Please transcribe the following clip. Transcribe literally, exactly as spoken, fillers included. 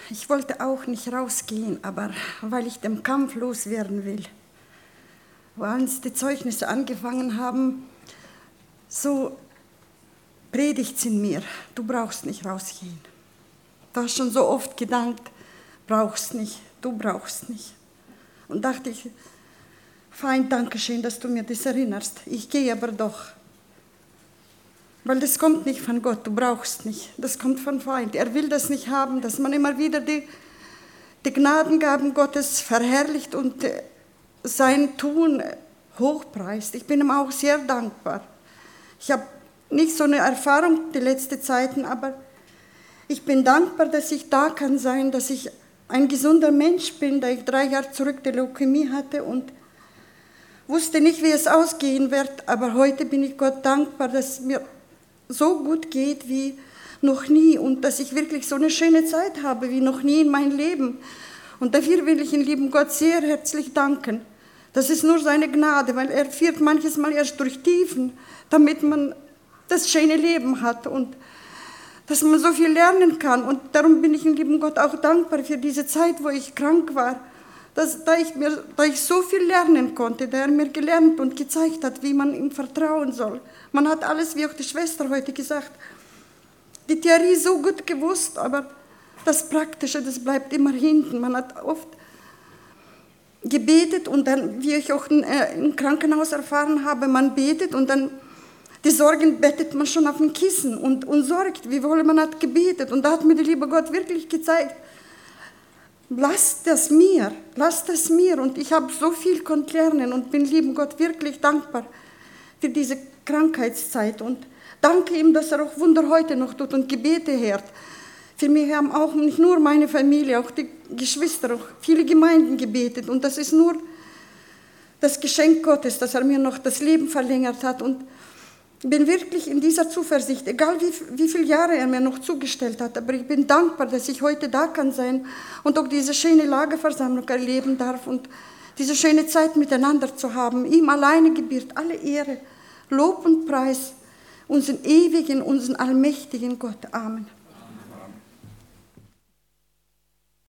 Ich wollte auch nicht rausgehen, aber weil ich den Kampf loswerden will. Als die Zeugnisse angefangen haben, so predigt in mir, du brauchst nicht rausgehen. Du hast schon so oft gedankt, brauchst nicht, du brauchst nicht. Und dachte ich, fein, danke schön, dass du mir das erinnerst. Ich gehe aber doch. Weil das kommt nicht von Gott, du brauchst nicht. Das kommt von Feind. Er will das nicht haben, dass man immer wieder die, die Gnadengaben Gottes verherrlicht und sein Tun hochpreist. Ich bin ihm auch sehr dankbar. Ich habe nicht so eine Erfahrung die letzten Zeiten, aber ich bin dankbar, dass ich da kann sein, dass ich ein gesunder Mensch bin, da ich drei Jahre zurück die Leukämie hatte und wusste nicht, wie es ausgehen wird, aber heute bin ich Gott dankbar, dass mir so gut geht wie noch nie und dass ich wirklich so eine schöne Zeit habe wie noch nie in meinem Leben. Und dafür will ich den lieben Gott sehr herzlich danken. Das ist nur seine Gnade, weil er führt manches Mal erst durch Tiefen, damit man das schöne Leben hat und dass man so viel lernen kann. Und darum bin ich dem lieben Gott auch dankbar für diese Zeit, wo ich krank war, dass, da, ich mir, da ich so viel lernen konnte, da er mir gelernt und gezeigt hat, wie man ihm vertrauen soll. Man hat alles, wie auch die Schwester heute gesagt, die Theorie so gut gewusst, aber das Praktische, das bleibt immer hinten. Man hat oft gebetet und dann, wie ich auch im Krankenhaus erfahren habe, man betet und dann die Sorgen bettet man schon auf dem Kissen und, und sorgt, wie wohl man hat gebetet. Und da hat mir der liebe Gott wirklich gezeigt, lass das mir, lass das mir. Und ich habe so viel konnte lernen und bin lieben Gott wirklich dankbar für diese Krankheitszeit. Und danke ihm, dass er auch Wunder heute noch tut und Gebete hört. Für mich haben auch nicht nur meine Familie, auch die Geschwister, auch viele Gemeinden gebetet. Und das ist nur das Geschenk Gottes, dass er mir noch das Leben verlängert hat. Und ich bin wirklich in dieser Zuversicht, egal wie, wie viele Jahre er mir noch zugestellt hat, aber ich bin dankbar, dass ich heute da kann sein und auch diese schöne Lagerversammlung erleben darf und diese schöne Zeit miteinander zu haben. Ihm alleine gebührt alle Ehre, Lob und Preis, unseren ewigen, unseren allmächtigen Gott. Amen.